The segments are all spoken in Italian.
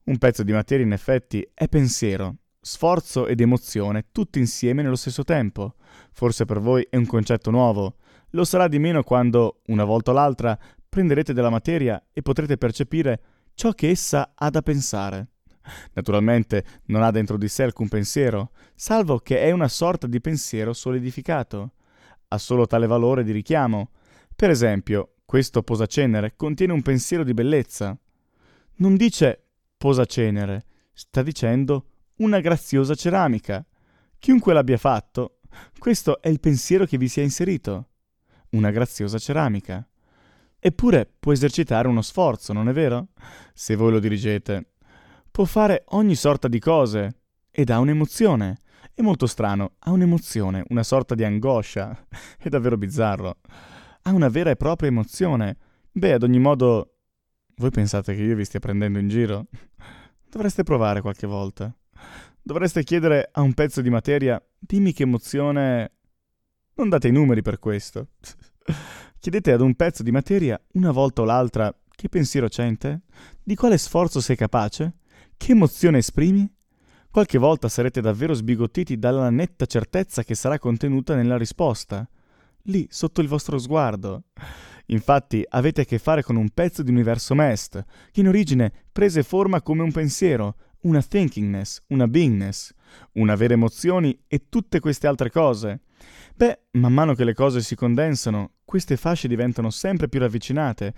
Un pezzo di materia in effetti è pensiero, sforzo ed emozione tutti insieme nello stesso tempo. Forse per voi è un concetto nuovo. Lo sarà di meno quando, una volta o l'altra, prenderete della materia e potrete percepire ciò che essa ha da pensare. Naturalmente non ha dentro di sé alcun pensiero, salvo che è una sorta di pensiero solidificato. Ha solo tale valore di richiamo. Per esempio, questo posacenere contiene un pensiero di bellezza. Non dice posacenere, sta dicendo una graziosa ceramica. Chiunque l'abbia fatto, questo è il pensiero che vi si è inserito. Una graziosa ceramica. Eppure può esercitare uno sforzo, non è vero? Se voi lo dirigete. Può fare ogni sorta di cose ed ha un'emozione. È molto strano, ha un'emozione, una sorta di angoscia. È davvero bizzarro. Ha una vera e propria emozione. Beh, ad ogni modo, voi pensate che io vi stia prendendo in giro? Dovreste provare qualche volta. Dovreste chiedere a un pezzo di materia, dimmi che emozione... Non date i numeri per questo. Chiedete ad un pezzo di materia, una volta o l'altra, che pensiero c'è in te? Di quale sforzo sei capace? Che emozione esprimi? Qualche volta sarete davvero sbigottiti dalla netta certezza che sarà contenuta nella risposta. Lì, sotto il vostro sguardo. Infatti, avete a che fare con un pezzo di universo MEST, che in origine prese forma come un pensiero, una thinkingness, una beingness, una avere emozioni e tutte queste altre cose. Beh, man mano che le cose si condensano, queste fasce diventano sempre più ravvicinate,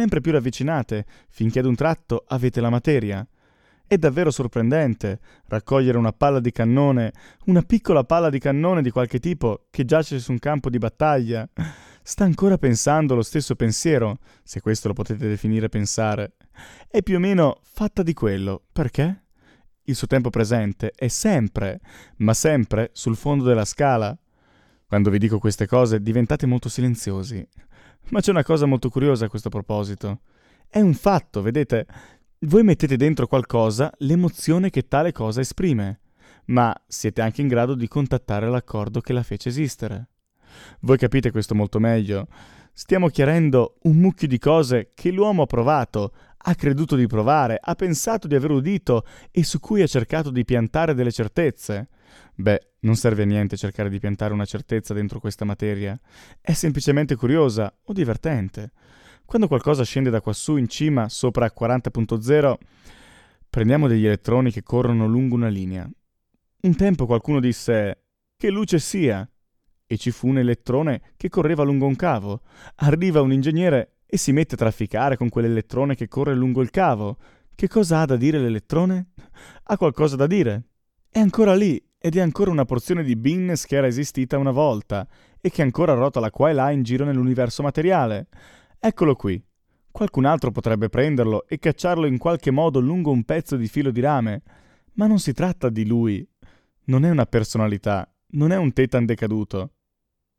finché ad un tratto avete la materia. È davvero sorprendente raccogliere una palla di cannone, una piccola palla di cannone di qualche tipo che giace su un campo di battaglia. Sta ancora pensando lo stesso pensiero, se questo lo potete definire pensare. È più o meno fatta di quello. Perché? Il suo tempo presente è sempre, ma sempre sul fondo della scala. Quando vi dico queste cose diventate molto silenziosi. Ma c'è una cosa molto curiosa a questo proposito. È un fatto, vedete? Voi mettete dentro qualcosa l'emozione che tale cosa esprime, ma siete anche in grado di contattare l'accordo che la fece esistere. Voi capite questo molto meglio. Stiamo chiarendo un mucchio di cose che l'uomo ha provato, ha creduto di provare, ha pensato di aver udito e su cui ha cercato di piantare delle certezze. Beh, non serve a niente cercare di piantare una certezza dentro questa materia. È semplicemente curiosa o divertente. Quando qualcosa scende da quassù in cima, sopra 40.0, prendiamo degli elettroni che corrono lungo una linea. Un tempo qualcuno disse «Che luce sia!» e ci fu un elettrone che correva lungo un cavo. Arriva un ingegnere e si mette a trafficare con quell'elettrone che corre lungo il cavo. Che cosa ha da dire l'elettrone? Ha qualcosa da dire. È ancora lì ed è ancora una porzione di beingness che era esistita una volta e che ancora rotola qua e là in giro nell'universo materiale. Eccolo qui. Qualcun altro potrebbe prenderlo e cacciarlo in qualche modo lungo un pezzo di filo di rame, ma non si tratta di lui. Non è una personalità, non è un Tetan decaduto.